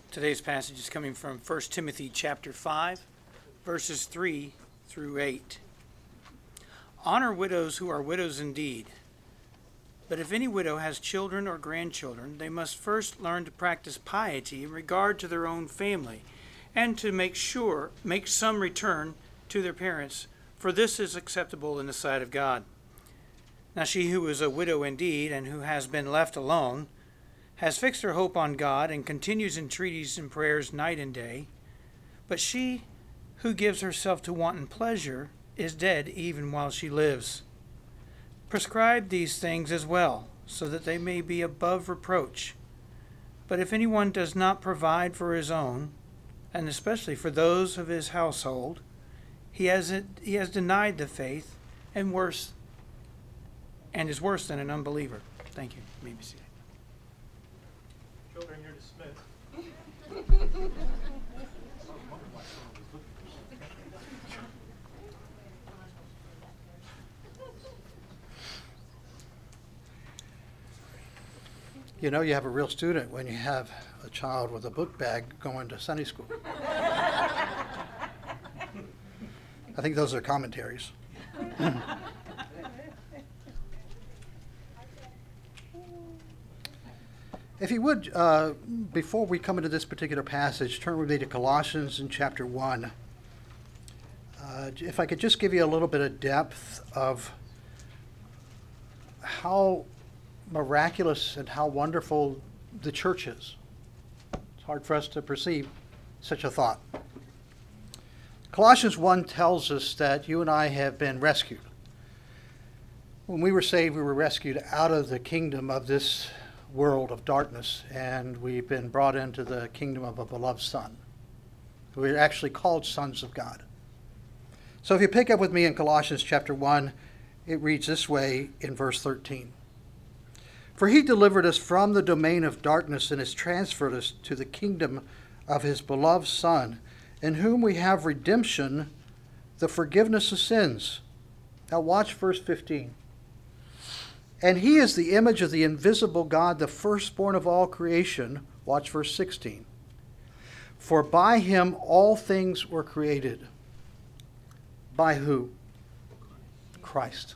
Today's passage is coming from 1 Timothy chapter 5, verses 3 through 8. Honor widows who are widows indeed. But if any widow has children or grandchildren, they must first learn to practice piety in regard to their own family, and to make some return to their parents, for this is acceptable in the sight of God. Now she who is a widow indeed, and who has been left alone, has fixed her hope on God, and continues entreaties and prayers night and day. But she who gives herself to wanton pleasure is dead even while she lives. Prescribe these things as well, so that they may be above reproach. But if anyone does not provide for his own, and especially for those of his household, he has denied the faith, and is worse than an unbeliever. Thank you. You may be seated. Children, you're dismissed. You know you have a real student when you have a child with a book bag going to Sunday school. I think those are commentaries. If you would, before we come into this particular passage, turn with me to Colossians in chapter 1. If I could just give you a little bit of depth of how miraculous and how wonderful the church is. It's hard for us to perceive such a thought. Colossians 1 tells us that you and I have been rescued. When we were saved, we were rescued out of the kingdom of this world of darkness, and we've been brought into the kingdom of a beloved Son. We're actually called sons of God. So if you pick up with me in Colossians chapter 1, it reads this way in verse 13. For he delivered us from the domain of darkness and has transferred us to the kingdom of his beloved Son, in whom we have redemption, the forgiveness of sins. Now watch verse 15. And he is the image of the invisible God, the firstborn of all creation. Watch verse 16. For by him all things were created. By who? Christ.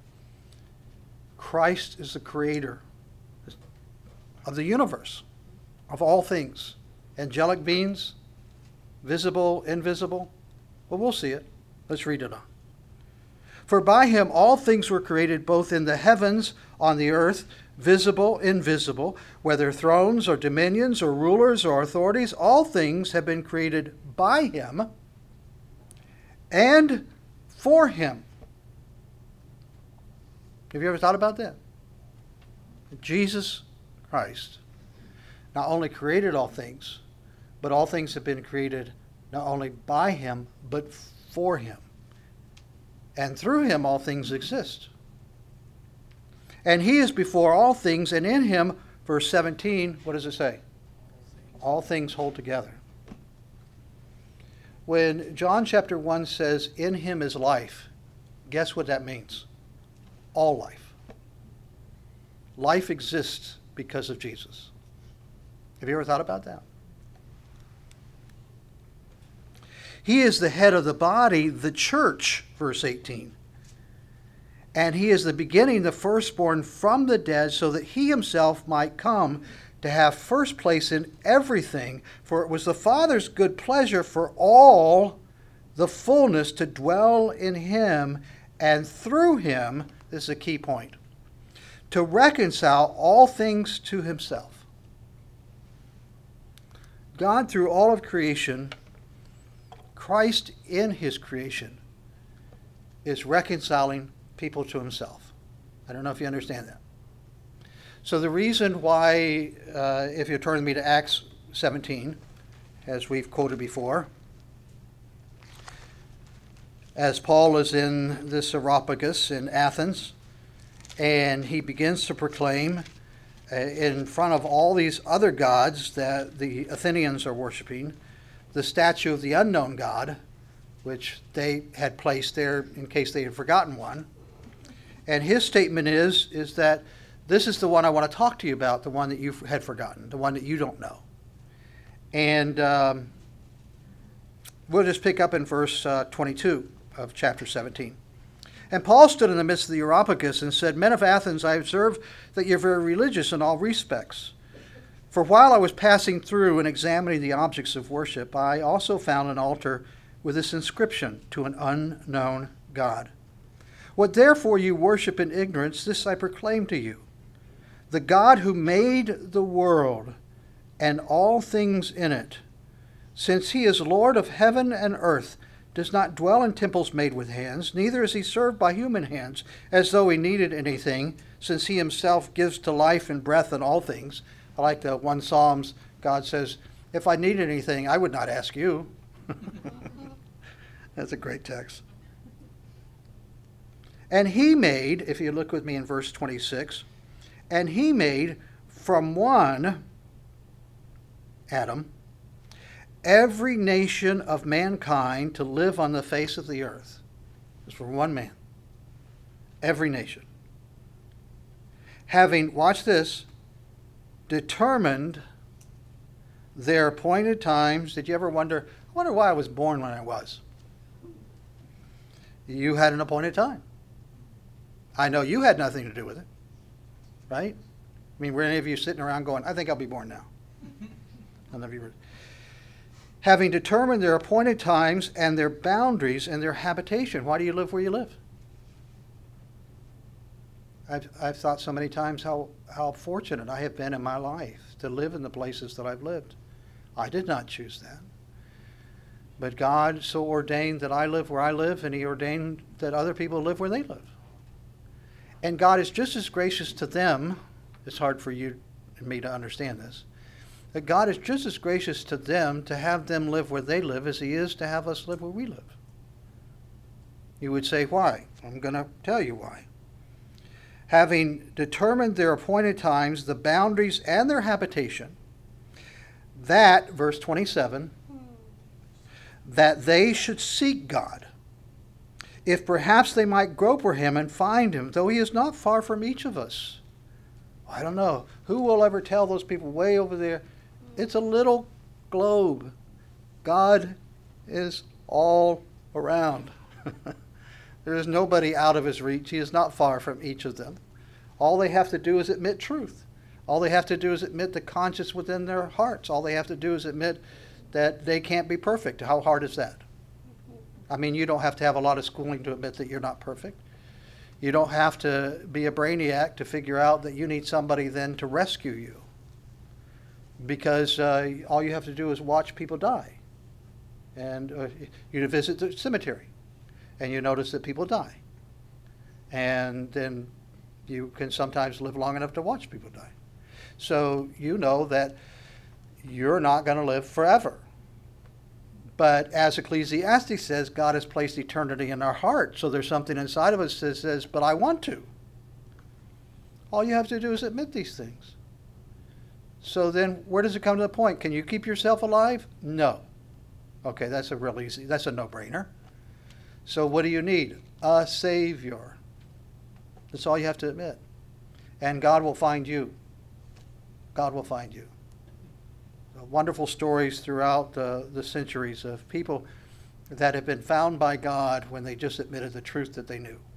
Christ is the creator of the universe, of all things. Angelic beings, visible, invisible. Well, we'll see it. Let's read it on. For by him all things were created, both in the heavens, on the earth, visible, invisible, whether thrones or dominions or rulers or authorities, all things have been created by him and for him. Have you ever thought about that? Jesus Christ not only created all things, but all things have been created not only by him, but for him. And through him all things exist. And he is before all things, and in him, verse 17, what does it say? All things hold together. When John chapter 1 says, in him is life, guess what that means? All life. Life exists because of Jesus. Have you ever thought about that? He is the head of the body, the church, verse 18. And he is the beginning, the firstborn from the dead, so that he himself might come to have first place in everything. For it was the Father's good pleasure for all the fullness to dwell in him, and through him, this is a key point, to reconcile all things to himself. God, through all of creation, Christ in his creation, is reconciling people to himself. I don't know if you understand that. So the reason why, if you turn with me to Acts 17, as we've quoted before, as Paul is in this Areopagus in Athens, and he begins to proclaim in front of all these other gods that the Athenians are worshiping, the statue of the unknown God, which they had placed there in case they had forgotten one. And his statement is that this is the one I want to talk to you about, the one that you had forgotten, the one that you don't know. And we'll just pick up in verse 22 of chapter 17. And Paul stood in the midst of the Areopagus and said, Men of Athens, I observe that you're very religious in all respects. For while I was passing through and examining the objects of worship, I also found an altar with this inscription, To an unknown God. What therefore you worship in ignorance, this I proclaim to you. The God who made the world and all things in it, since he is Lord of heaven and earth, does not dwell in temples made with hands, neither is he served by human hands, as though he needed anything, since he himself gives to life and breath and all things. I like the one Psalms, God says, if I needed anything, I would not ask you. That's a great text. And he made, if you look with me in verse 26, and he made from one, Adam, every nation of mankind to live on the face of the earth. It's for one man. Every nation. Having, watch this, determined their appointed times. Did you ever wonder why I was born when I was? You had an appointed time. I know you had nothing to do with it. Right? I mean, were any of you sitting around going, I think I'll be born now? None of you were. Having determined their appointed times and their boundaries and their habitation. Why do you live where you live? I've thought so many times how fortunate I have been in my life to live in the places that I've lived. I did not choose that. But God so ordained that I live where I live, and he ordained that other people live where they live. And God is just as gracious to them. It's hard for you and me to understand this. That God is just as gracious to them to have them live where they live as he is to have us live where we live. You would say, why? I'm going to tell you why. Having determined their appointed times, the boundaries, and their habitation, that, verse 27, that they should seek God, if perhaps they might grope for him and find him, though he is not far from each of us. I don't know. Who will ever tell those people way over there? It's a little globe. God is all around. There is nobody out of his reach. He is not far from each of them. All they have to do is admit truth. All they have to do is admit the conscience within their hearts. All they have to do is admit that they can't be perfect. How hard is that? I mean, you don't have to have a lot of schooling to admit that you're not perfect. You don't have to be a brainiac to figure out that you need somebody then to rescue you. Because all you have to do is watch people die. And you visit the cemetery, and you notice that people die. And then you can sometimes live long enough to watch people die. So you know that you're not going to live forever. But as Ecclesiastes says, God has placed eternity in our heart. So there's something inside of us that says, but I want to. All you have to do is admit these things. So then where does it come to the point? Can you keep yourself alive? No. Okay, that's a real easy, that's a no-brainer. So what do you need? A Savior. That's all you have to admit. And God will find you. God will find you. Wonderful stories throughout the centuries of people that have been found by God when they just admitted the truth that they knew.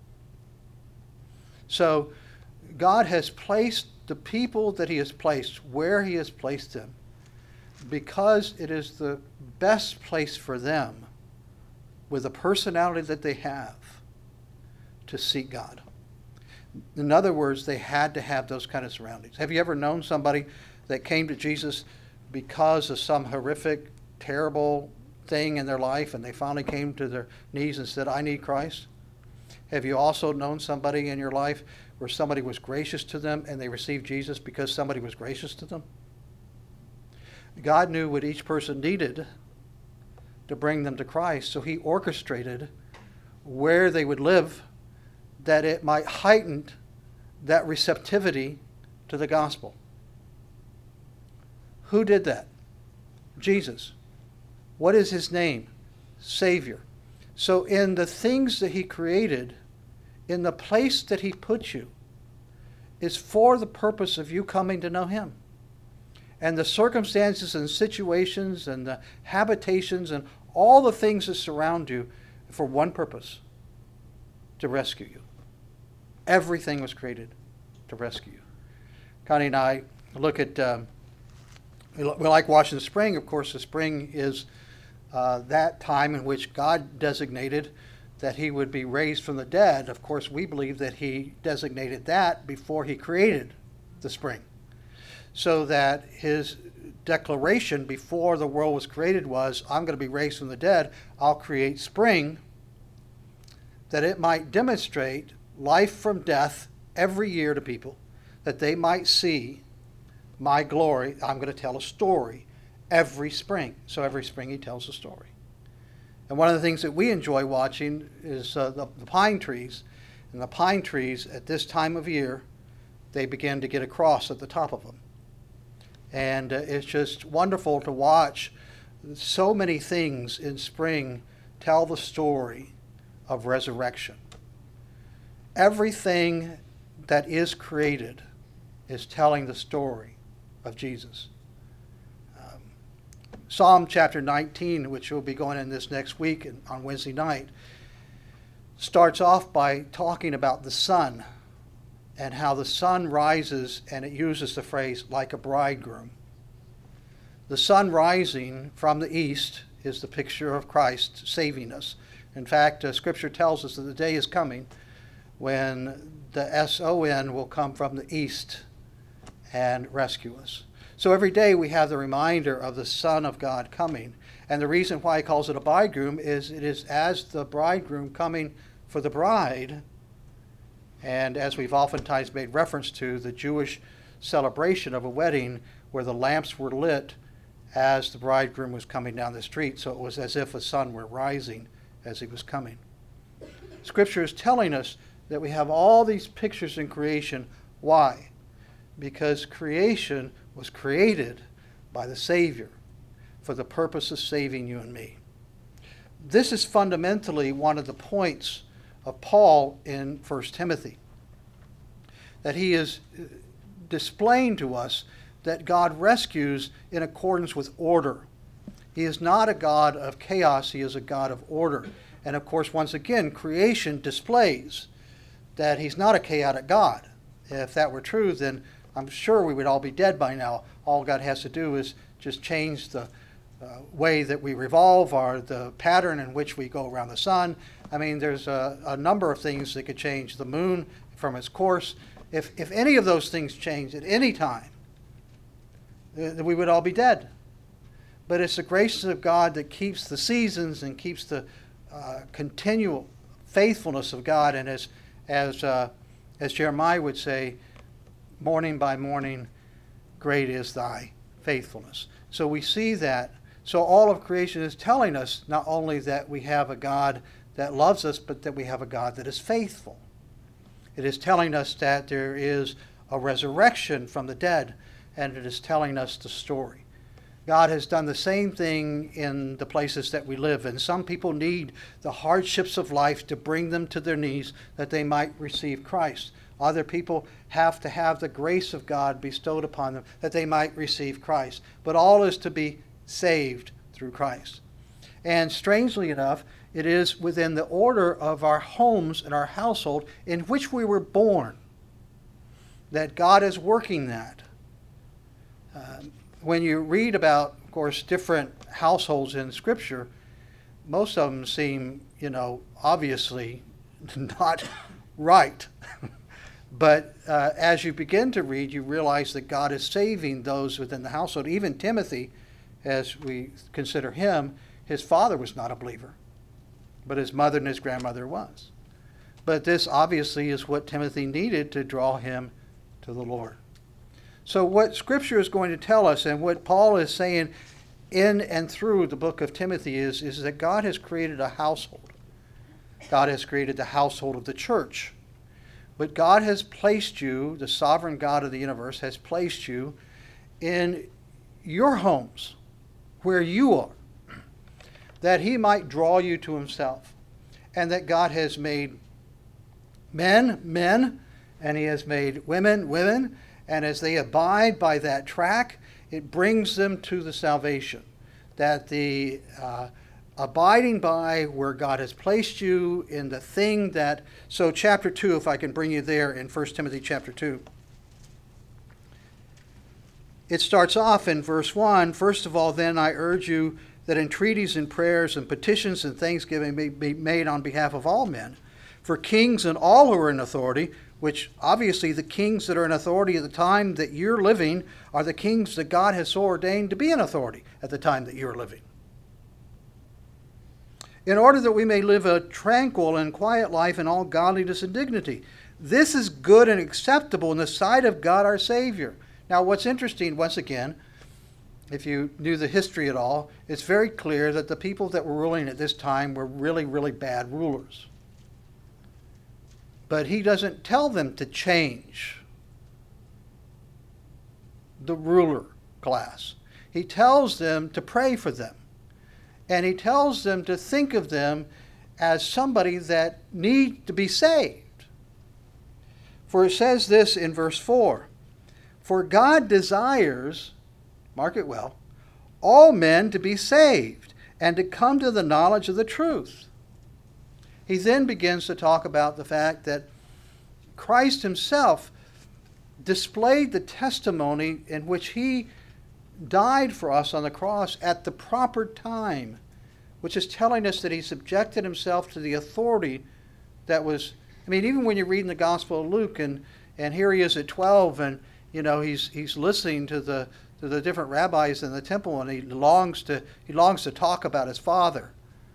So God has placed the people that he has placed where he has placed them because it is the best place for them with the personality that they have to seek God. In other words, they had to have those kind of surroundings. Have you ever known somebody that came to Jesus because of some horrific, terrible thing in their life, and they finally came to their knees and said, I need Christ? Have you also known somebody in your life where somebody was gracious to them and they received Jesus because somebody was gracious to them? God knew what each person needed to bring them to Christ, so he orchestrated where they would live that it might heighten that receptivity to the gospel. Who did that? Jesus. What is his name? Savior. So in the things that he created, in the place that he put you, is for the purpose of you coming to know him. and the circumstances and situations and the habitations and all the things that surround you for one purpose, to rescue you. Everything was created to rescue you. Connie and I look at, we like watching the spring. Of course, the spring is that time in which God designated that he would be raised from the dead. Of course, we believe that he designated that before he created the spring. So that his declaration before the world was created was, I'm going to be raised from the dead. I'll create spring, that it might demonstrate life from death every year to people, that they might see my glory. I'm going to tell a story every spring. So every spring he tells a story. And one of the things that we enjoy watching is the pine trees. And the pine trees at this time of year, they begin to get a cross at the top of them. And it's just wonderful to watch so many things in spring tell the story of resurrection. Everything that is created is telling the story of Jesus. Psalm chapter 19, which we'll be going in this next week on Wednesday night, starts off by talking about the sun and how the sun rises, and it uses the phrase like a bridegroom. The sun rising from the east is the picture of Christ saving us. In fact, Scripture tells us that the day is coming when the S-O-N will come from the east and rescue us. So every day we have the reminder of the Son of God coming. And the reason why he calls it a bridegroom is it is as the bridegroom coming for the bride. And as we've oftentimes made reference to, the Jewish celebration of a wedding where the lamps were lit as the bridegroom was coming down the street. So it was as if the sun were rising as he was coming. Scripture is telling us that we have all these pictures in creation. Why? Because creation was created by the Savior for the purpose of saving you and me. This is fundamentally one of the points of Paul in 1 Timothy, that he is displaying to us that God rescues in accordance with order. He is not a God of chaos, he is a God of order. And of course, once again, creation displays that he's not a chaotic God. If that were true, then I'm sure we would all be dead by now. All God has to do is just change the way that we revolve or the pattern in which we go around the sun. I mean, there's a number of things that could change the moon from its course. If any of those things change at any time, we would all be dead. But it's the grace of God that keeps the seasons and keeps the continual faithfulness of God. And as Jeremiah would say, morning by morning, great is thy faithfulness. So we see that. So all of creation is telling us not only that we have a God that loves us, but that we have a God that is faithful. It is telling us that there is a resurrection from the dead, and it is telling us the story. God has done the same thing in the places that we live in. Some people need the hardships of life to bring them to their knees that they might receive Christ. Other people have to have the grace of God bestowed upon them that they might receive Christ. But all is to be saved through Christ. And strangely enough, it is within the order of our homes and our household in which we were born that God is working that. When you read about, of course, different households in Scripture, most of them seem, obviously not right. But as you begin to read, you realize that God is saving those within the household. Even Timothy, as we consider him, his father was not a believer, but his mother and his grandmother was. But this obviously is what Timothy needed to draw him to the Lord. So what Scripture is going to tell us, and what Paul is saying in and through the book of Timothy is that God has created a household. God has created the household of the church. But God has placed you, the sovereign God of the universe, has placed you in your homes, where you are, that he might draw you to himself. And that God has made men, men, and he has made women, women. And as they abide by that track, it brings them to the salvation. That the abiding by where God has placed you in the thing that, so chapter 2, if I can bring you there in 1 Timothy chapter 2. It starts off in verse 1, first of all, then I urge you that entreaties and prayers and petitions and thanksgiving may be made on behalf of all men, for kings and all who are in authority, which obviously the kings that are in authority at the time that you're living are the kings that God has so ordained to be in authority at the time that you're living. In order that we may live a tranquil and quiet life in all godliness and dignity. This is good and acceptable in the sight of God our Savior. Now what's interesting, once again, if you knew the history at all, it's very clear that the people that were ruling at this time were really, really bad rulers. But he doesn't tell them to change the ruler class. He tells them to pray for them. And he tells them to think of them as somebody that need to be saved. For it says this in verse 4, for God desires, mark it well, all men to be saved and to come to the knowledge of the truth. He then begins to talk about the fact that Christ himself displayed the testimony in which he died for us on the cross at the proper time, which is telling us that he subjected himself to the authority that was, I mean, even when you're reading the Gospel of Luke and here he is at 12 and, you know, he's listening to the different rabbis in the temple and he longs to talk about his father.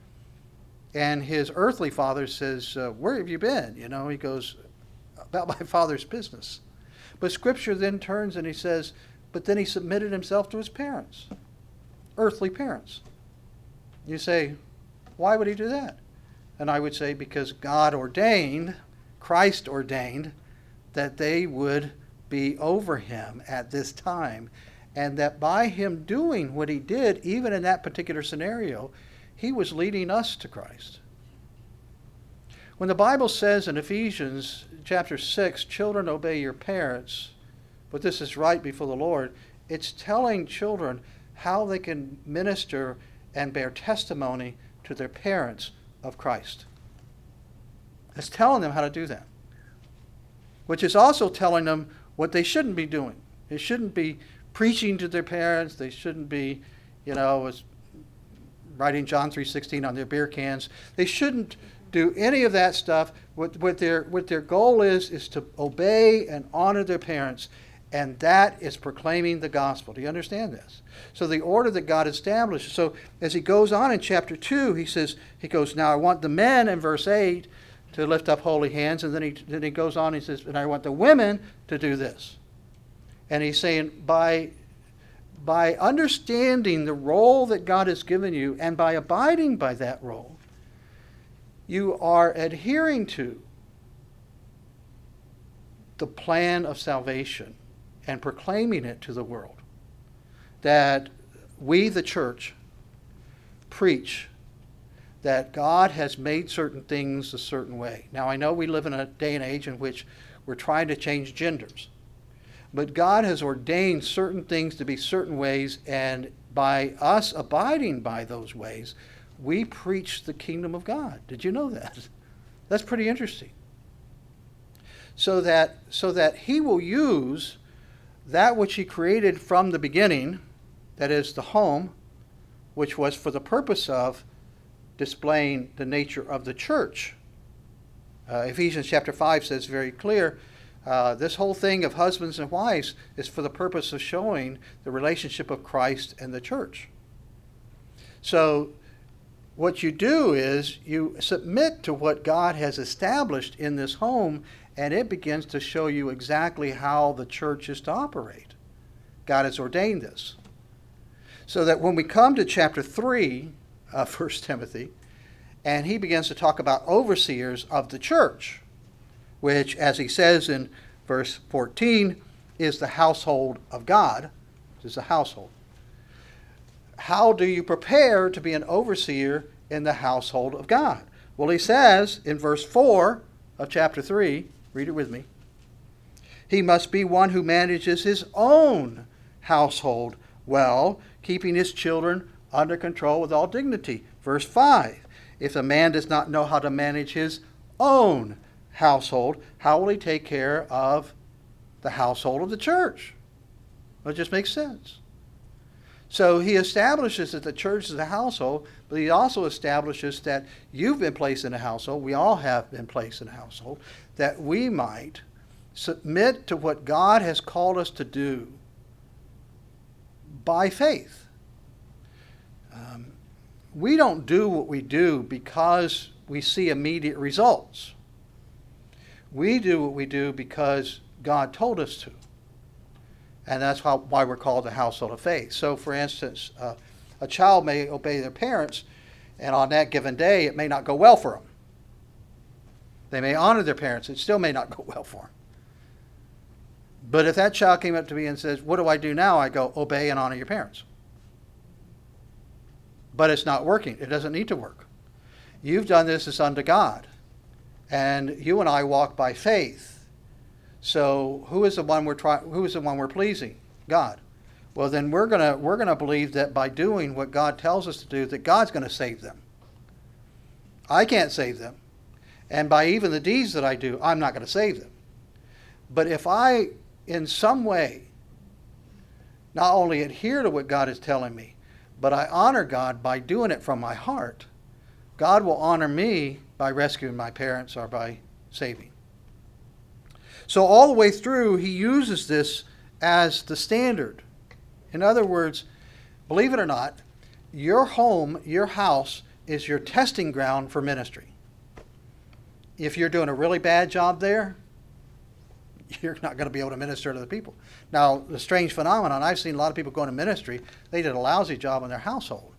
And his earthly father says, where have you been? You know, he goes, about my father's business. But Scripture then turns and he says, but then he submitted himself to his parents, earthly parents. You say, why would he do that? And I would say, because God ordained, Christ ordained, that they would be over him at this time. And that by him doing what he did, even in that particular scenario, he was leading us to Christ. When the Bible says in Ephesians chapter 6, children obey your parents, but this is right before the Lord, it's telling children how they can minister and bear testimony to their parents of Christ. It's telling them how to do that. Which is also telling them what they shouldn't be doing. They shouldn't be preaching to their parents. They shouldn't be, you know, writing John 3:16 on their beer cans. They shouldn't do any of that stuff. What their goal is to obey and honor their parents, and that is proclaiming the gospel. Do you understand this? So the order that God established. So as he goes on in chapter 2, he goes, now I want the men in verse 8 to lift up holy hands, and then he goes on and he says, and I want the women to do this. And he's saying by understanding the role that God has given you and by abiding by that role, you are adhering to the plan of salvation and proclaiming it to the world. That we, the church, preach that God has made certain things a certain way. Now, I know we live in a day and age in which we're trying to change genders. But God has ordained certain things to be certain ways, and by us abiding by those ways, we preach the kingdom of God. Did you know that? That's pretty interesting. So that he will use that which he created from the beginning, that is the home, which was for the purpose of displaying the nature of the church. Ephesians chapter 5 says very clear, this whole thing of husbands and wives is for the purpose of showing the relationship of Christ and the church. So what you do is you submit to what God has established in this home, and it begins to show you exactly how the church is to operate. God has ordained this. So that when we come to chapter 3 of 1 Timothy, and he begins to talk about overseers of the church, which, as he says in verse 14, is the household of God. This is a household. How do you prepare to be an overseer in the household of God? Well, he says in verse 4 of chapter 3, read it with me, he must be one who manages his own household well, keeping his children under control with all dignity. Verse 5, if a man does not know how to manage his own household, how will he take care of the household of the church? Well, it just makes sense. So he establishes that the church is a household, but he also establishes that you've been placed in a household, we all have been placed in a household, that we might submit to what God has called us to do by faith. We don't do what we do because we see immediate results. We do what we do because God told us to. And that's why we're called the household of faith. So, for instance, a child may obey their parents, and on that given day, it may not go well for them. They may honor their parents. It still may not go well for them. But if that child came up to me and says, what do I do now? I go, obey and honor your parents. But it's not working. It doesn't need to work. You've done this as unto God. And you and I walk by faith. So who is the one we're pleasing? God. Well, then we're gonna believe that by doing what God tells us to do, that God's going to save them. I can't save them. And by even the deeds that I do, I'm not going to save them. But if I, in some way, not only adhere to what God is telling me, but I honor God by doing it from my heart, God will honor me by rescuing my parents or by saving. So all the way through, he uses this as the standard. In other words, believe it or not, your home, your house, is your testing ground for ministry. If you're doing a really bad job there, you're not going to be able to minister to the people. Now, the strange phenomenon, I've seen a lot of people go into ministry, they did a lousy job in their household.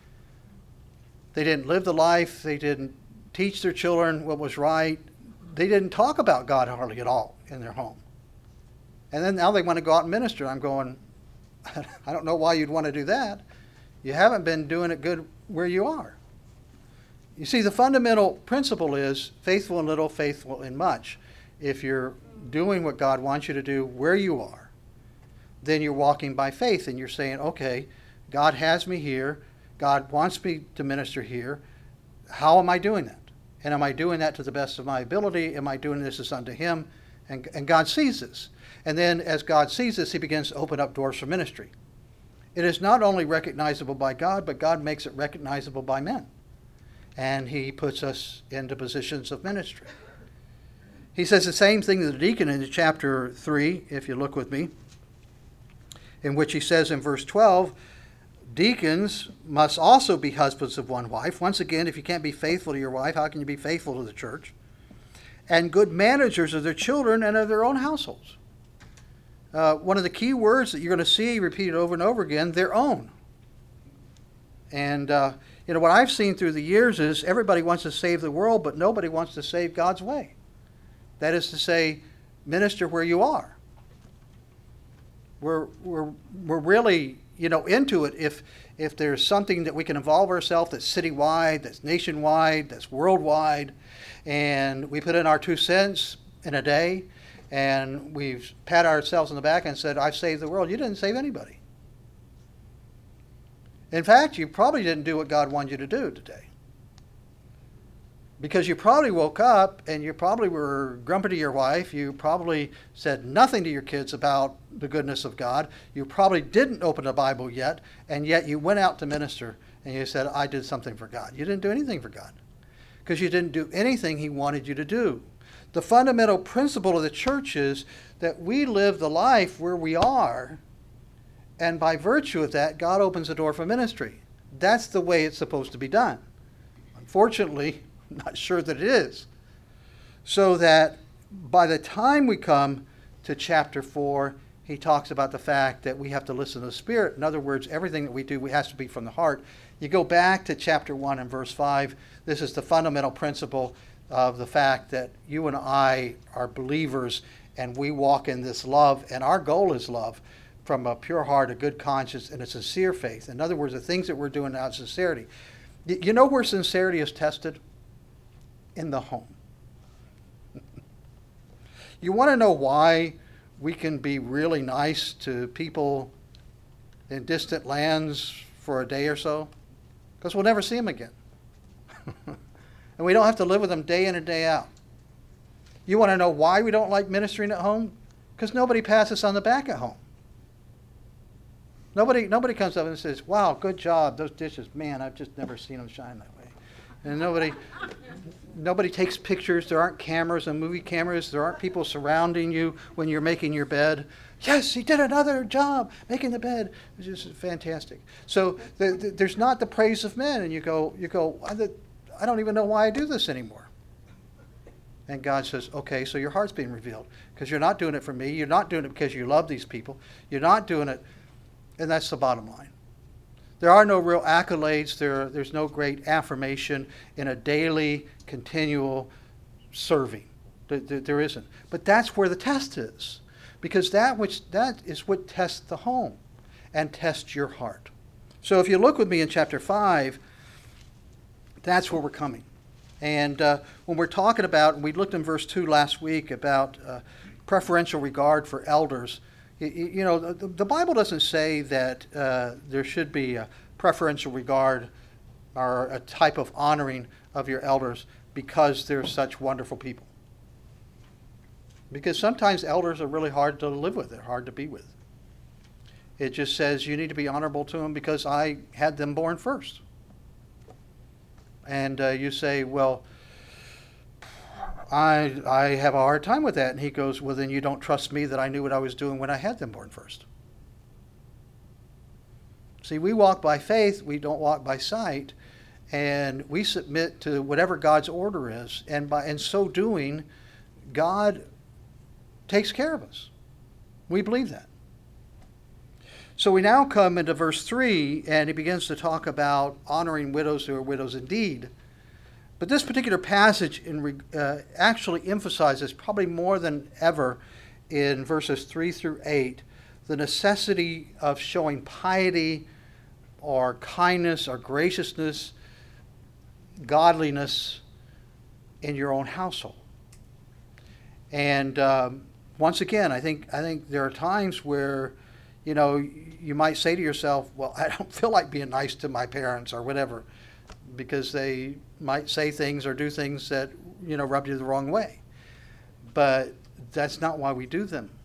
They didn't live the life, they didn't teach their children what was right, they didn't talk about God hardly at all in their home. And then now they want to go out and minister. I'm going, I don't know why you'd want to do that. You haven't been doing it good where you are. You see, the fundamental principle is faithful in little, faithful in much. If you're doing what God wants you to do where you are, then you're walking by faith and you're saying, okay, God has me here. God wants me to minister here. How am I doing that? And am I doing that to the best of my ability? Am I doing this as unto him? And God sees this. And then as God sees this, he begins to open up doors for ministry. It is not only recognizable by God, but God makes it recognizable by men. And he puts us into positions of ministry. He says the same thing to the deacon in chapter 3, if you look with me, in which he says in verse 12, deacons must also be husbands of one wife. Once again, if you can't be faithful to your wife, how can you be faithful to the church? And good managers of their children and of their own households. One of the key words that you're going to see repeated over and over again, their own. And what I've seen through the years is everybody wants to save the world, but nobody wants to save God's way. That is to say, minister where you are. We're really into it if there's something that we can involve ourselves that's citywide, that's nationwide, that's worldwide, and we put in our 2 cents in a day, and we've pat ourselves on the back and said, I've saved the world. You didn't save anybody. In fact, you probably didn't do what God wanted you to do today. Because you probably woke up and you probably were grumpy to your wife. You probably said nothing to your kids about the goodness of God. You probably didn't open the Bible yet, and yet you went out to minister and you said, I did something for God. You didn't do anything for God because you didn't do anything he wanted you to do. The fundamental principle of the church is that we live the life where we are, and by virtue of that, God opens the door for ministry. That's the way it's supposed to be done. Unfortunately, I'm not sure that it is. So that by the time we come to chapter 4, he talks about the fact that we have to listen to the Spirit. In other words, everything that we do has to be from the heart. You go back to chapter 1 and verse 5. This is the fundamental principle of the fact that you and I are believers and we walk in this love, and our goal is love from a pure heart, a good conscience, and a sincere faith. In other words, the things that we're doing out of sincerity. You know where sincerity is tested? In the home. You want to know why we can be really nice to people in distant lands for a day or so, because we'll never see them again. And we don't have to live with them day in and day out. You want to know why we don't like ministering at home? Because nobody pats us on the back at home. Nobody comes up and says, wow, good job, those dishes. Man, I've just never seen them shine that way. And nobody takes pictures. There aren't cameras and movie cameras. There aren't people surrounding you when you're making your bed. Yes, he did another job making the bed. It's just fantastic. So there's not the praise of men. And you go, I don't even know why I do this anymore. And God says, okay, so your heart's being revealed. Because you're not doing it for me. You're not doing it because you love these people. You're not doing it. And that's the bottom line. There are no real accolades. There's no great affirmation in a daily, continual serving. There isn't. But that's where the test is. Because that is what tests the home and tests your heart. So if you look with me in chapter 5, that's where we're coming. And when we're talking about, and we looked in verse 2 last week about preferential regard for elders, the Bible doesn't say that there should be a preferential regard or a type of honoring of your elders because they're such wonderful people. Because sometimes elders are really hard to live with. They're hard to be with. It just says you need to be honorable to them because I had them born first. And you say, well, I have a hard time with that. And he goes, well, then you don't trust me that I knew what I was doing when I had them born first. See, we walk by faith. We don't walk by sight. And we submit to whatever God's order is. And in so doing, God takes care of us. We believe that. So we now come into verse 3, and he begins to talk about honoring widows who are widows indeed. But this particular passage actually emphasizes, probably more than ever in verses 3 through 8, the necessity of showing piety or kindness or graciousness, godliness in your own household. And once again, I think there are times where, you might say to yourself, well, I don't feel like being nice to my parents or whatever, because they might say things or do things that, rub you the wrong way. But that's not why we do them.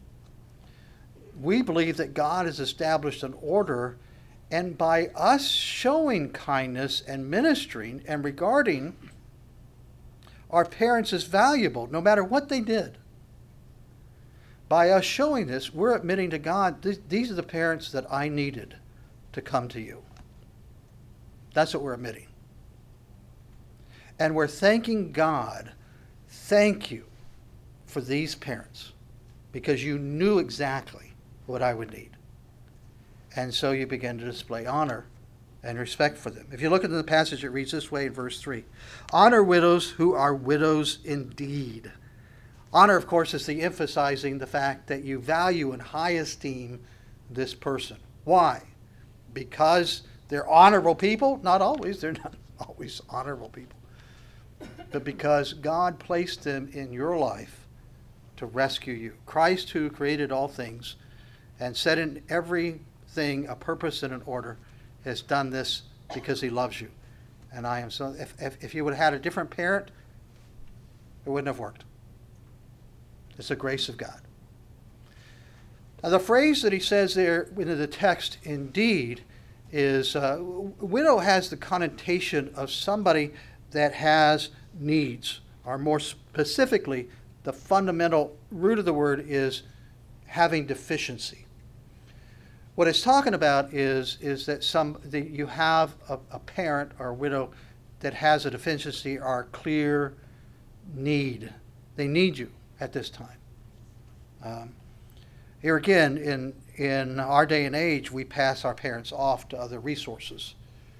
We believe that God has established an order, and by us showing kindness and ministering and regarding our parents as valuable, no matter what they did, by us showing this, we're admitting to God, these are the parents that I needed to come to you. That's what we're admitting. And we're thanking God, thank you for these parents, because you knew exactly what I would need. And so you begin to display honor and respect for them. If you look at the passage, it reads this way in verse 3. Honor widows who are widows indeed. Honor, of course, is the emphasizing the fact that you value and high esteem this person. Why? Because they're honorable people? Not always. They're not always honorable people. But because God placed them in your life to rescue you. Christ, who created all things and set in everything a purpose and an order, has done this because he loves you. And I am so. If you would have had a different parent, it wouldn't have worked. It's the grace of God. Now, the phrase that he says there in the text, indeed, is widow has the connotation of somebody that has needs, or more specifically, the fundamental root of the word is having deficiency. What it's talking about is that you have a parent or a widow that has a deficiency or a clear need. They need you at this time. Here again, in our day and age, we pass our parents off to other resources.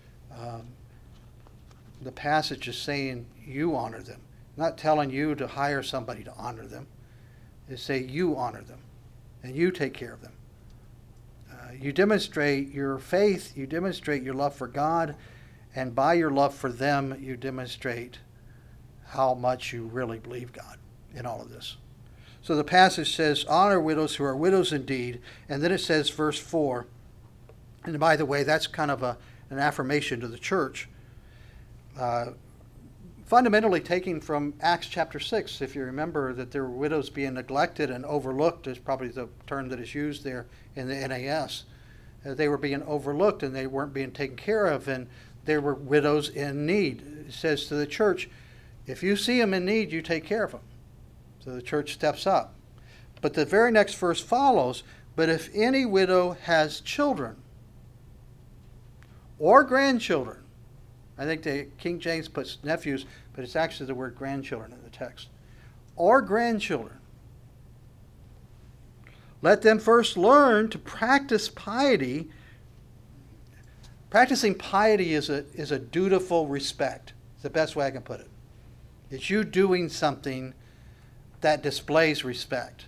The passage is saying you honor them, not telling you to hire somebody to honor them. It's saying you honor them and you take care of them. You demonstrate your faith, you demonstrate your love for God, and by your love for them, you demonstrate how much you really believe God in all of this. So the passage says, honor widows who are widows indeed, and then it says, verse 4, And by the way, that's kind of an affirmation to the church. Fundamentally taken from Acts chapter 6, if you remember that there were widows being neglected and overlooked, is probably the term that is used there in the NAS. They were being overlooked and they weren't being taken care of, and there were widows in need. It says to the church, if you see them in need, you take care of them. So the church steps up. But the very next verse follows, but if any widow has children or grandchildren, I think the King James puts nephews, but it's actually the word grandchildren in the text, or grandchildren, let them first learn to practice piety. Practicing piety is a dutiful respect. It's the best way I can put it. It's you doing something that displays respect.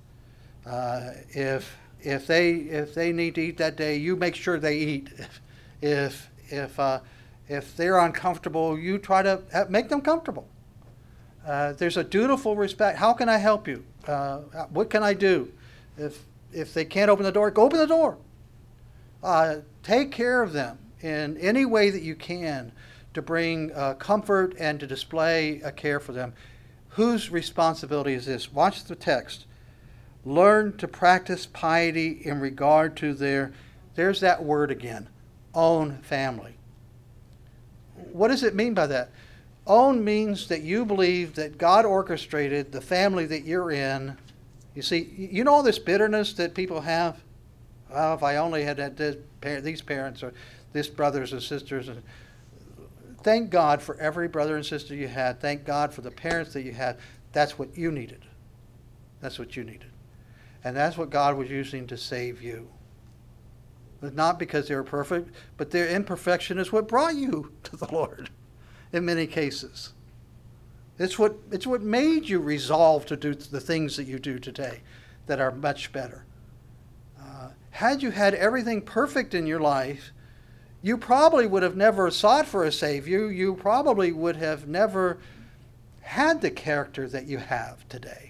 If they need to eat that day, you make sure they eat. If they're uncomfortable, you try to make them comfortable. There's a dutiful respect. How can I help you? What can I do? If they can't open the door, go open the door. Take care of them in any way that you can to bring comfort and to display a care for them. Whose responsibility is this? Watch the text. Learn to practice piety in regard to there's that word again, own family. What does it mean by that? Own means that you believe that God orchestrated the family that you're in. You see, you know all this bitterness that people have? Oh, if I only had these parents or these brothers and sisters. Thank God for every brother and sister you had. Thank God for the parents that you had. That's what you needed. That's what you needed. And that's what God was using to save you. But not because they were perfect, but their imperfection is what brought you to the Lord in many cases. It's what made you resolve to do the things that you do today that are much better. Had you had everything perfect in your life, you probably would have never sought for a Savior. You probably would have never had the character that you have today.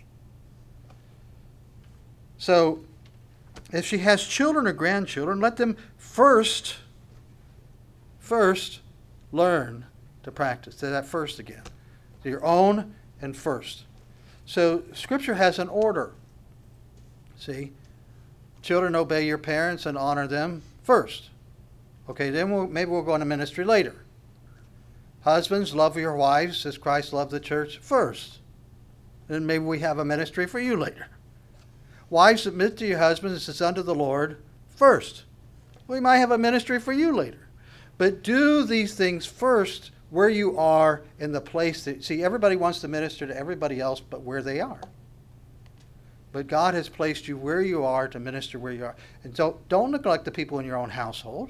So, if she has children or grandchildren, let them first learn to practice. Say that first again. Your own and first. So Scripture has an order. See? Children, obey your parents and honor them first. Okay, then maybe we'll go into ministry later. Husbands, love your wives as Christ loved the church first. Then maybe we have a ministry for you later. Wives, submit to your husbands as unto the Lord first. We might have a ministry for you later. But do these things first where you are in the place that... See, everybody wants to minister to everybody else but where they are. But God has placed you where you are to minister where you are. And so don't neglect the people in your own household.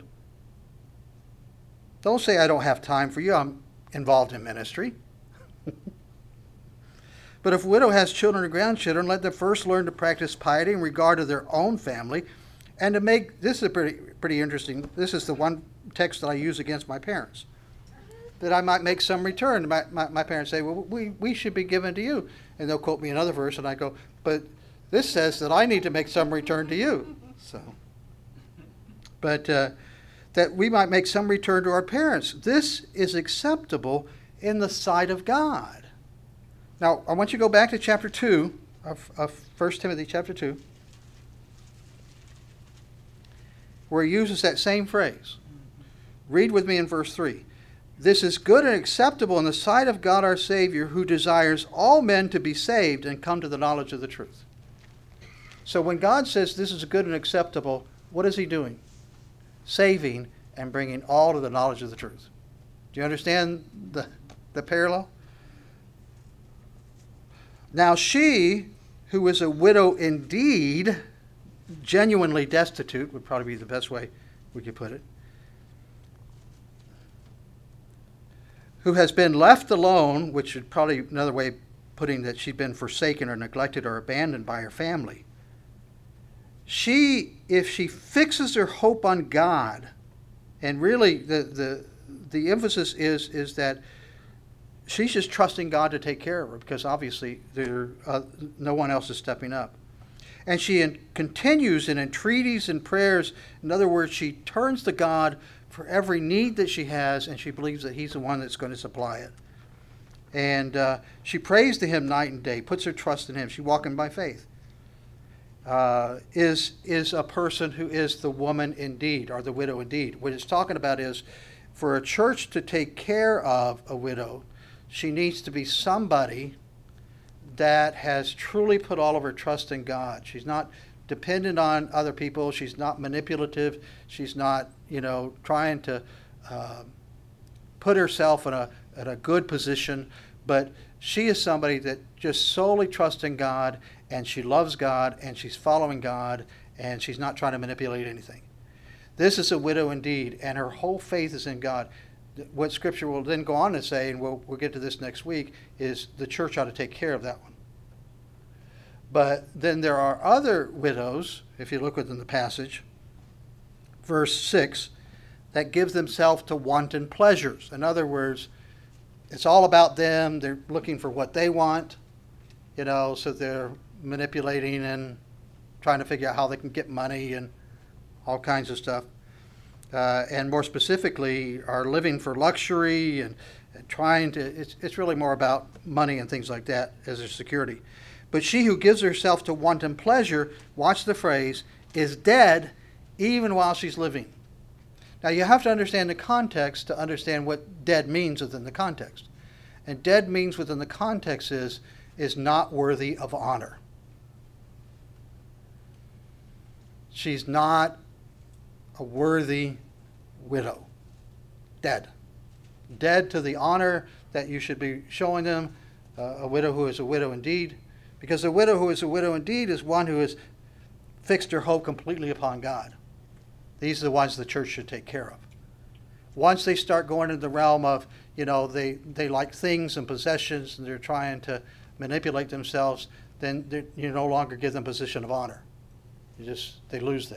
Don't say, I don't have time for you. I'm involved in ministry. But if a widow has children or grandchildren, let them first learn to practice piety in regard to their own family, and to make, this is pretty interesting, this is the one text that I use against my parents, that I might make some return. My parents say, well, we should be given to you. And they'll quote me another verse, and I go, but this says that I need to make some return to you. So, but that we might make some return to our parents. This is acceptable in the sight of God. Now, I want you to go back to chapter 2 of 1 Timothy chapter 2, where he uses that same phrase. Read with me in verse 3. This is good and acceptable in the sight of God our Savior, who desires all men to be saved and come to the knowledge of the truth. So when God says this is good and acceptable, what is he doing? Saving and bringing all to the knowledge of the truth. Do you understand the parallel? Now she, who is a widow indeed, genuinely destitute, would probably be the best way we could put it, who has been left alone, which is probably another way of putting that she'd been forsaken or neglected or abandoned by her family. She, if she fixes her hope on God, and really the emphasis is that she's just trusting God to take care of her, because obviously no one else is stepping up. And she continues in entreaties and prayers. In other words, she turns to God for every need that she has, and she believes that he's the one that's going to supply it. And she prays to him night and day, puts her trust in him. She's walking by faith. Is a person who is the woman indeed, or the widow indeed. What it's talking about is, for a church to take care of a widow, she needs to be somebody that has truly put all of her trust in God. She's not dependent on other people. She's not manipulative. She's not, trying to put herself in a good position. But she is somebody that just solely trusts in God, and she loves God, and she's following God, and she's not trying to manipulate anything. This is a widow indeed, and her whole faith is in God. What Scripture will then go on to say, and we'll get to this next week, is the church ought to take care of that one. But then there are other widows, if you look within the passage, verse 6, that give themselves to wanton pleasures. In other words, it's all about them. They're looking for what they want, so they're manipulating and trying to figure out how they can get money and all kinds of stuff. And more specifically, are living for luxury and trying to, it's really more about money and things like that as a security. But she who gives herself to wanton pleasure, watch the phrase, is dead even while she's living. Now you have to understand the context to understand what dead means within the context. And dead means within the context is not worthy of honor. She's not a worthy widow. Dead. Dead to the honor that you should be showing them, a widow who is a widow indeed. Because a widow who is a widow indeed is one who has fixed her hope completely upon God. These are the ones the church should take care of. Once they start going into the realm of, they like things and possessions and they're trying to manipulate themselves, then you no longer give them position of honor. They lose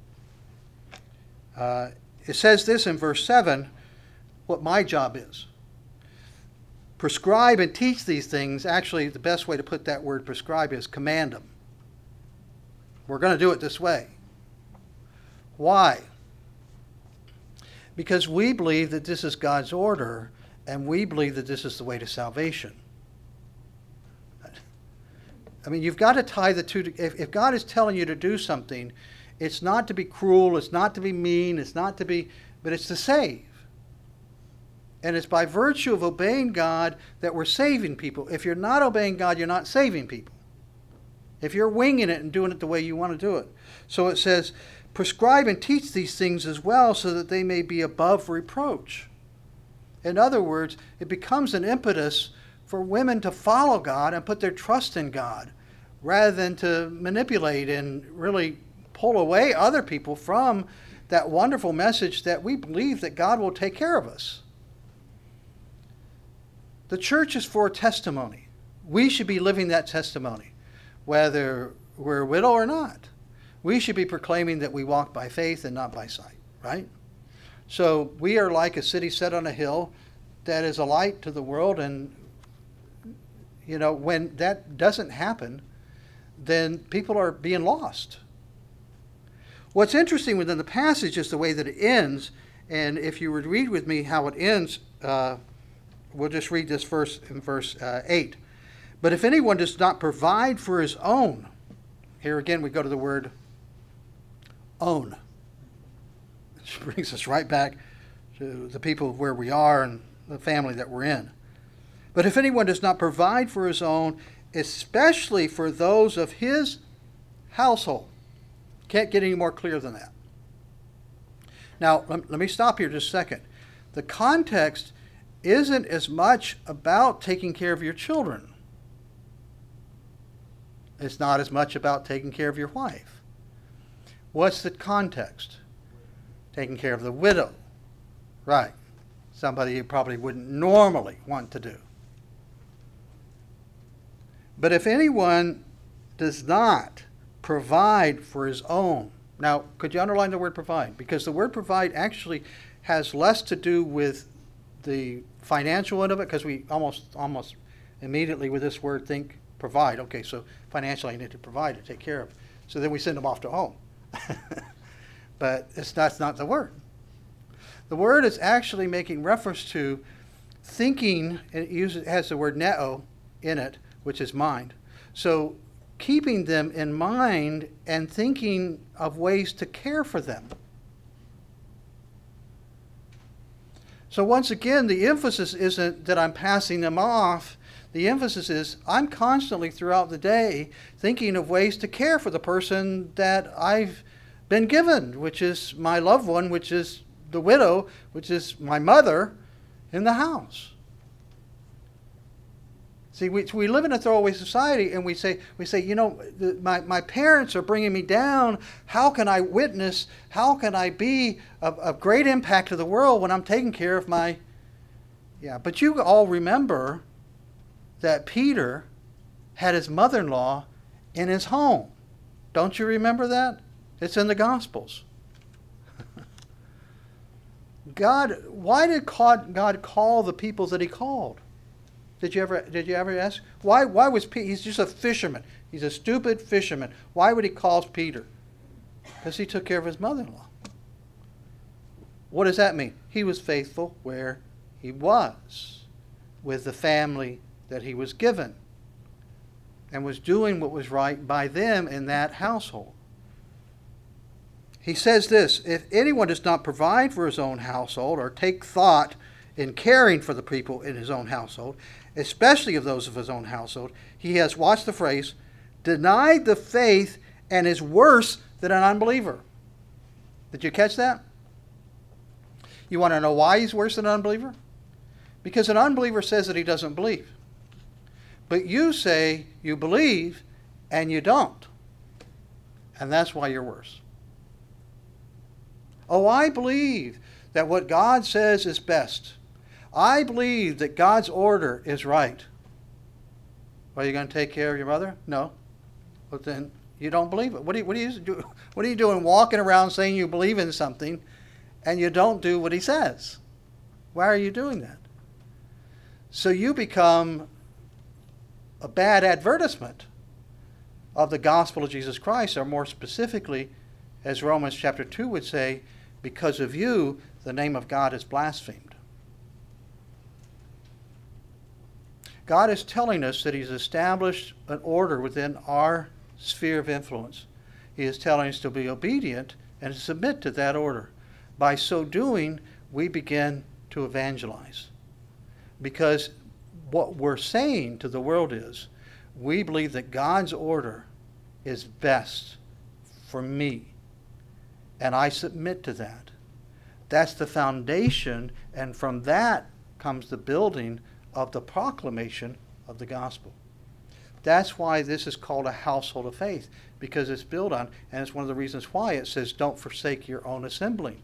that. It says this in verse 7, what my job is. Prescribe and teach these things. Actually, the best way to put that word prescribe is command them. We're going to do it this way. Why? Because we believe that this is God's order, and we believe that this is the way to salvation. I mean, you've got to tie the two. If God is telling you to do something, it's not to be cruel, it's not to be mean, but it's to save. And it's by virtue of obeying God that we're saving people. If you're not obeying God, you're not saving people. If you're winging it and doing it the way you want to do it. So it says, prescribe and teach these things as well so that they may be above reproach. In other words, it becomes an impetus for women to follow God and put their trust in God rather than to manipulate and really pull away other people from that wonderful message that we believe that God will take care of us. The church is for testimony. We should be living that testimony, whether we're a widow or not. We should be proclaiming that we walk by faith and not by sight, right? So we are like a city set on a hill that is a light to the world, and when that doesn't happen, then people are being lost. What's interesting within the passage is the way that it ends, and if you would read with me how it ends, we'll just read this verse in verse 8. But if anyone does not provide for his own, here again we go to the word own. Which brings us right back to the people where we are and the family that we're in. But if anyone does not provide for his own, especially for those of his household. Can't get any more clear than that. Now, let me stop here just a second. The context isn't as much about taking care of your children. It's not as much about taking care of your wife. What's the context? Taking care of the widow. Right. Somebody you probably wouldn't normally want to do. But if anyone does not provide for his own. Now, could you underline the word provide? Because the word provide actually has less to do with the financial end of it, because we almost immediately with this word think provide. Okay, so financially I need to provide to take care of So then we send them off to home. But that's not the word. The word is actually making reference to thinking, and it has the word neo in it, which is mind. So keeping them in mind and thinking of ways to care for them. So once again, the emphasis isn't that I'm passing them off. The emphasis is I'm constantly throughout the day thinking of ways to care for the person that I've been given, which is my loved one, which is the widow, which is my mother in the house. See, we live in a throwaway society, and we say, my parents are bringing me down. How can I witness? How can I be of great impact to the world when I'm taking care of my... Yeah, but you all remember that Peter had his mother-in-law in his home. Don't you remember that? It's in the Gospels. Why did God call the people that he called? Did you ever ask? Why was Peter? He's just a fisherman. He's a stupid fisherman. Why would he call Peter? Because he took care of his mother-in-law. What does that mean? He was faithful where he was, with the family that he was given, and was doing what was right by them in that household. He says this, if anyone does not provide for his own household or take thought in caring for the people in his own household, especially of those of his own household, he has, watch the phrase, denied the faith and is worse than an unbeliever. Did you catch that? You want to know why he's worse than an unbeliever? Because an unbeliever says that he doesn't believe. But you say you believe and you don't. And that's why you're worse. Oh, I believe that what God says is best. I believe that God's order is right. Are you going to take care of your mother? No. But then you don't believe it. What are you doing walking around saying you believe in something and you don't do what he says? Why are you doing that? So you become a bad advertisement of the gospel of Jesus Christ, or more specifically, as Romans chapter 2 would say, because of you, the name of God is blasphemed. God is telling us that he's established an order within our sphere of influence. He is telling us to be obedient and to submit to that order. By so doing, we begin to evangelize. Because what we're saying to the world is, we believe that God's order is best for me. And I submit to that. That's the foundation, and from that comes the building of the proclamation of the gospel. That's why this is called a household of faith, because it's built on, and it's one of the reasons why it says, don't forsake your own assembling.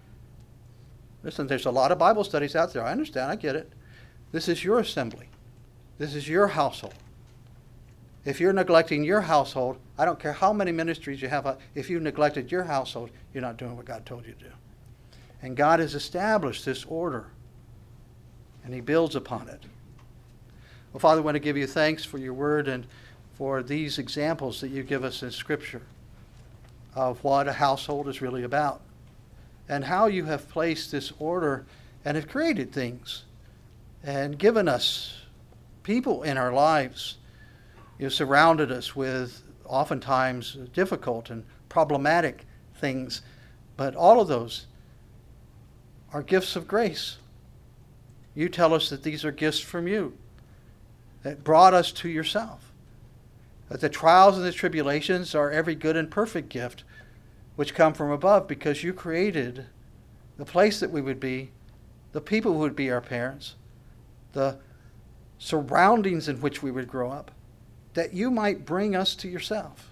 Listen, there's a lot of Bible studies out there. I understand, I get it. This is your assembly. This is your household. If you're neglecting your household, I don't care how many ministries you have, if you've neglected your household, you're not doing what God told you to do. And God has established this order, and he builds upon it. Well, Father, I want to give you thanks for your word and for these examples that you give us in Scripture of what a household is really about, and how you have placed this order and have created things and given us people in our lives. You have surrounded us with oftentimes difficult and problematic things, but all of those are gifts of grace. You tell us that these are gifts from you that brought us to yourself. That the trials and the tribulations are every good and perfect gift which come from above, because you created the place that we would be, the people who would be our parents, the surroundings in which we would grow up, that you might bring us to yourself.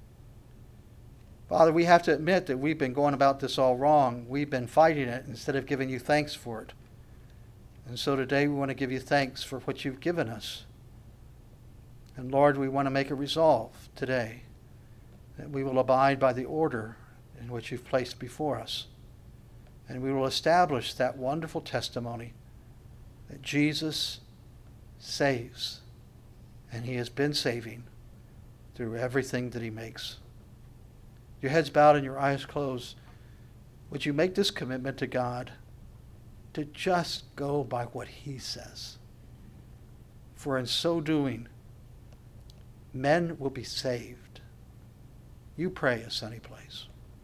Father, we have to admit that we've been going about this all wrong. We've been fighting it instead of giving you thanks for it. And so today we want to give you thanks for what you've given us. And Lord, we want to make a resolve today that we will abide by the order in which you've placed before us. And we will establish that wonderful testimony that Jesus saves, and he has been saving through everything that he makes. your heads bowed and your eyes closed, would you make this commitment to God to just go by what he says? For in so doing, men will be saved. You pray a sunny place.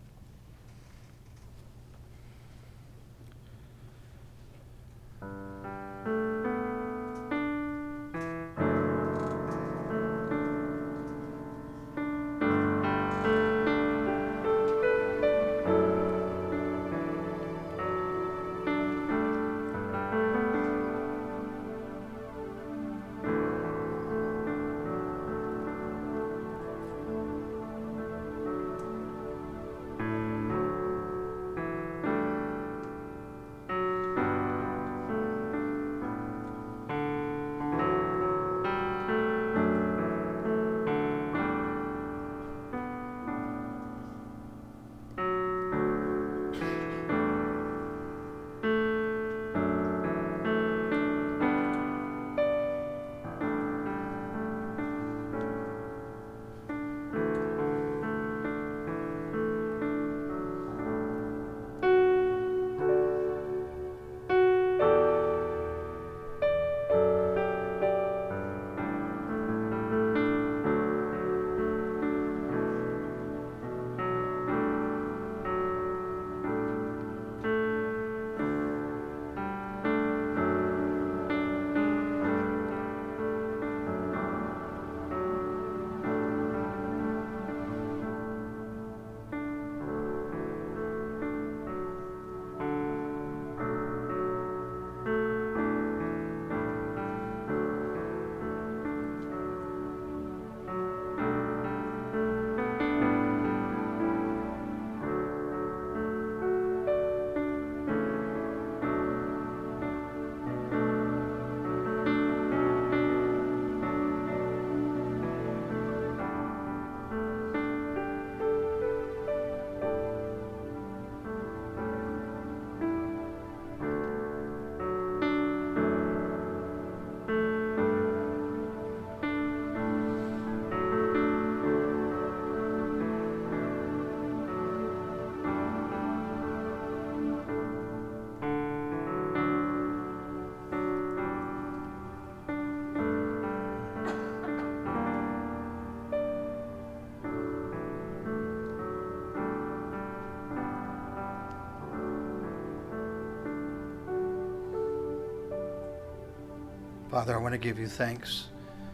Father, I want to give you thanks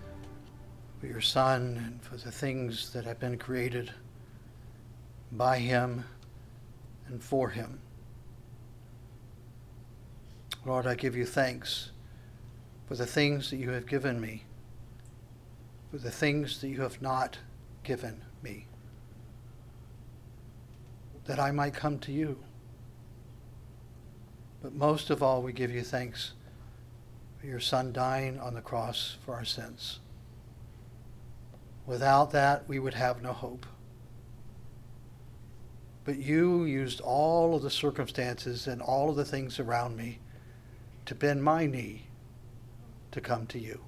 for your Son and for the things that have been created by him and for him. Lord, I give you thanks for the things that you have given me, for the things that you have not given me, that I might come to you. But most of all, we give you thanks for your Son dying on the cross for our sins. Without that, we would have no hope. But you used all of the circumstances and all of the things around me to bend my knee to come to you.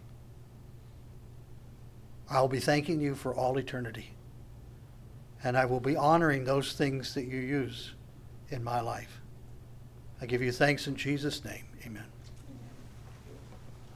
I'll be thanking you for all eternity. And I will be honoring those things that you use in my life. I give you thanks in Jesus' name. Amen.